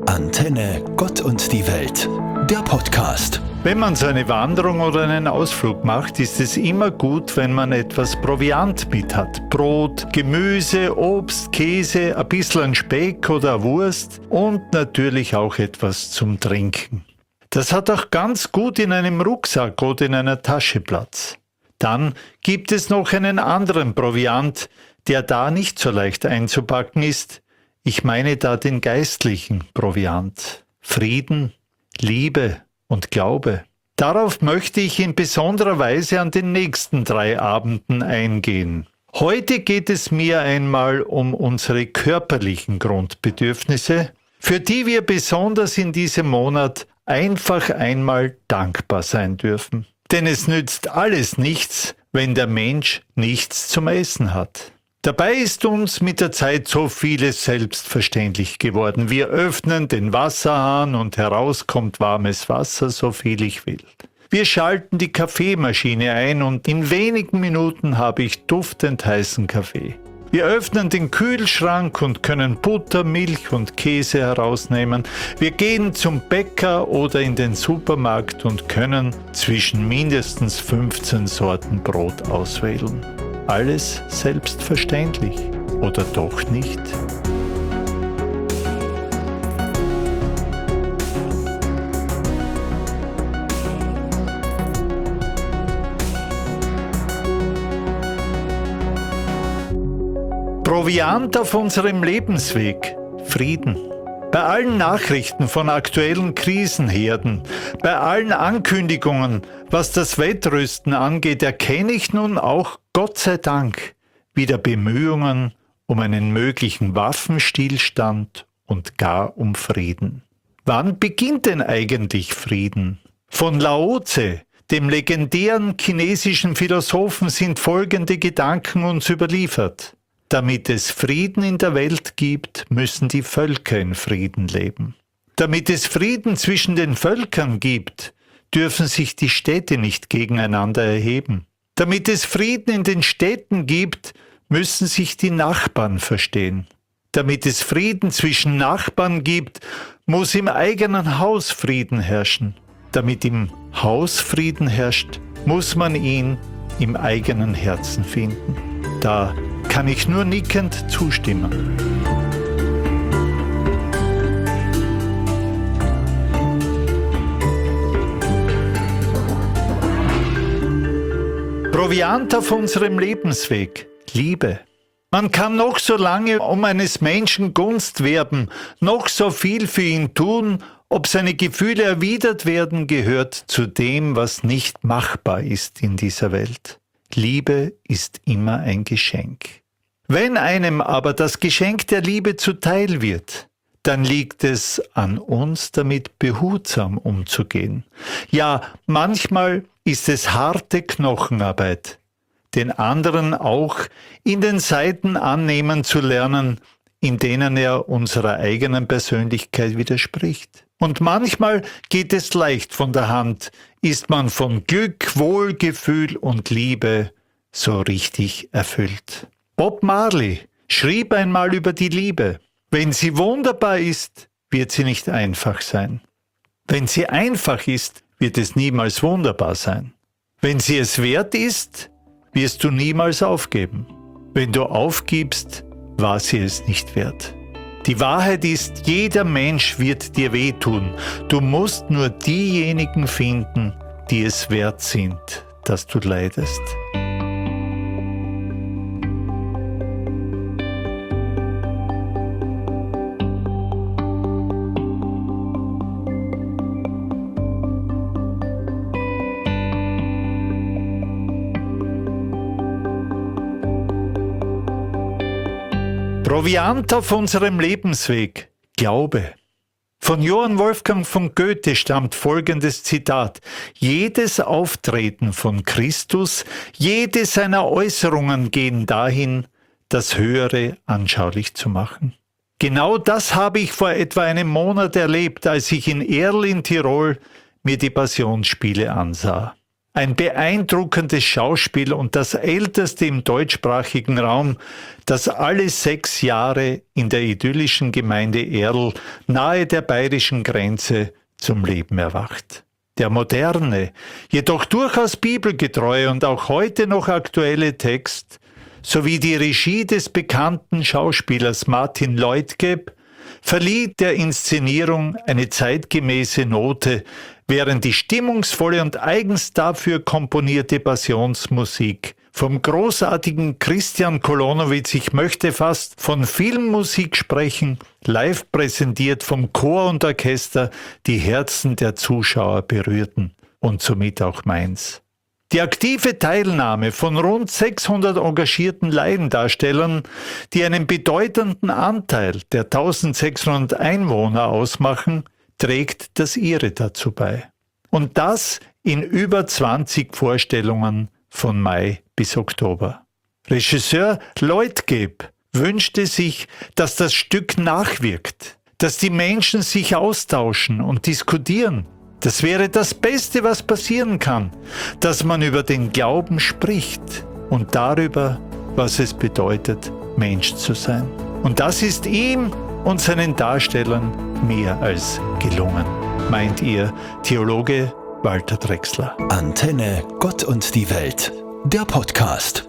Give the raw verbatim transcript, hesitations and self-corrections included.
Antenne Gott und die Welt, der Podcast. Wenn man so eine Wanderung oder einen Ausflug macht, ist es immer gut, wenn man etwas Proviant mit hat. Brot, Gemüse, Obst, Käse, ein bisschen Speck oder eine Wurst und natürlich auch etwas zum Trinken. Das hat auch ganz gut in einem Rucksack oder in einer Tasche Platz. Dann gibt es noch einen anderen Proviant, der da nicht so leicht einzupacken ist. Ich meine da den geistlichen Proviant. Frieden, Liebe und Glaube. Darauf möchte ich in besonderer Weise an den nächsten drei Abenden eingehen. Heute geht es mir einmal um unsere körperlichen Grundbedürfnisse, für die wir besonders in diesem Monat einfach einmal dankbar sein dürfen. Denn es nützt alles nichts, wenn der Mensch nichts zum Essen hat. Dabei ist uns mit der Zeit so vieles selbstverständlich geworden. Wir öffnen den Wasserhahn und heraus kommt warmes Wasser, so viel ich will. Wir schalten die Kaffeemaschine ein und in wenigen Minuten habe ich duftend heißen Kaffee. Wir öffnen den Kühlschrank und können Butter, Milch und Käse herausnehmen. Wir gehen zum Bäcker oder in den Supermarkt und können zwischen mindestens fünfzehn Sorten Brot auswählen. Alles selbstverständlich, oder doch nicht? Proviant auf unserem Lebensweg, Frieden. Bei allen Nachrichten von aktuellen Krisenherden, bei allen Ankündigungen, was das Wettrüsten angeht, erkenne ich nun auch, Gott sei Dank, wieder Bemühungen um einen möglichen Waffenstillstand und gar um Frieden. Wann beginnt denn eigentlich Frieden? Von Lao Tse, dem legendären chinesischen Philosophen, sind folgende Gedanken uns überliefert. Damit es Frieden in der Welt gibt, müssen die Völker in Frieden leben. Damit es Frieden zwischen den Völkern gibt, dürfen sich die Städte nicht gegeneinander erheben. Damit es Frieden in den Städten gibt, müssen sich die Nachbarn verstehen. Damit es Frieden zwischen Nachbarn gibt, muss im eigenen Haus Frieden herrschen. Damit im Haus Frieden herrscht, muss man ihn im eigenen Herzen finden. Da kann ich nur nickend zustimmen. Proviant auf unserem Lebensweg, Liebe. Man kann noch so lange um eines Menschen Gunst werben, noch so viel für ihn tun, ob seine Gefühle erwidert werden, gehört zu dem, was nicht machbar ist in dieser Welt. Liebe ist immer ein Geschenk. Wenn einem aber das Geschenk der Liebe zuteil wird, dann liegt es an uns, damit behutsam umzugehen. Ja, manchmal ist es harte Knochenarbeit, den anderen auch in den Seiten annehmen zu lernen, in denen er unserer eigenen Persönlichkeit widerspricht. Und manchmal geht es leicht von der Hand, ist man von Glück, Wohlgefühl und Liebe so richtig erfüllt. Bob Marley schrieb einmal über die Liebe: Wenn sie wunderbar ist, wird sie nicht einfach sein. Wenn sie einfach ist, wird es niemals wunderbar sein. Wenn sie es wert ist, wirst du niemals aufgeben. Wenn du aufgibst, war sie es nicht wert. Die Wahrheit ist, jeder Mensch wird dir wehtun. Du musst nur diejenigen finden, die es wert sind, dass du leidest. Proviant auf unserem Lebensweg, Glaube. Von Johann Wolfgang von Goethe stammt folgendes Zitat: Jedes Auftreten von Christus, jede seiner Äußerungen gehen dahin, das Höhere anschaulich zu machen. Genau das habe ich vor etwa einem Monat erlebt, als ich in Erl in Tirol mir die Passionsspiele ansah. Ein beeindruckendes Schauspiel und das älteste im deutschsprachigen Raum, das alle sechs Jahre in der idyllischen Gemeinde Erl nahe der bayerischen Grenze zum Leben erwacht. Der moderne, jedoch durchaus bibelgetreue und auch heute noch aktuelle Text sowie die Regie des bekannten Schauspielers Martin Leutgeb verlieh der Inszenierung eine zeitgemäße Note, während die stimmungsvolle und eigens dafür komponierte Passionsmusik vom großartigen Christian Kolonowitz, ich möchte fast von Filmmusik sprechen, live präsentiert vom Chor und Orchester, die Herzen der Zuschauer berührten und somit auch meins. Die aktive Teilnahme von rund sechshundert engagierten Laiendarstellern, die einen bedeutenden Anteil der eintausendsechshundert Einwohner ausmachen, trägt das ihre dazu bei. Und das in über zwanzig Vorstellungen von Mai bis Oktober. Regisseur Leutgeb wünschte sich, dass das Stück nachwirkt, dass die Menschen sich austauschen und diskutieren. Das wäre das Beste, was passieren kann, dass man über den Glauben spricht und darüber, was es bedeutet, Mensch zu sein. Und das ist ihm und seinen Darstellern mehr als gelungen, meint ihr Theologe Walter Drechsler. Antenne Gott und die Welt, der Podcast.